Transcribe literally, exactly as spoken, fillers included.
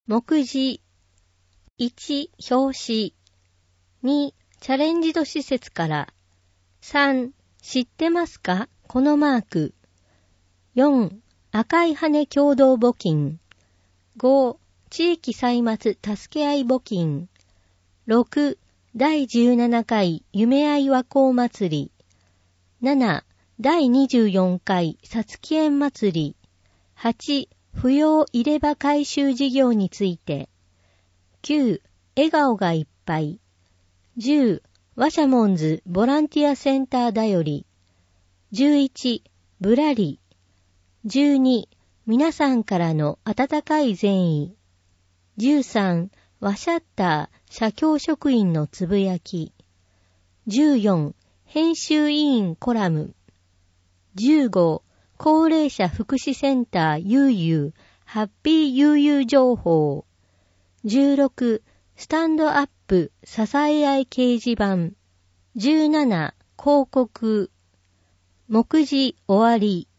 目次。いち、表紙。に、チャレンジド施設から。さん、知ってますかこのマーク。よん、赤い羽共同募金。ご、地域歳末助け合い募金。ろく、だいじゅうななかい夢愛和光祭り。なな、だいにじゅうよんかいさつき園祭り。はち、扶養入れ歯改修事業について。きゅう、笑顔がいっぱい。じゅう、ワシャモンズボランティアセンターだより。じゅういち、ぶらり。じゅうに、皆さんからの温かい善意。じゅうさん、ワシャッター社協職員のつぶやき。じゅうよん、編集委員コラム。じゅうご、高齢者福祉センターゆうゆうハッピーゆうゆう情報。じゅうろく、スタンドアップ支え合い掲示板。じゅうなな、広告。目次終わり。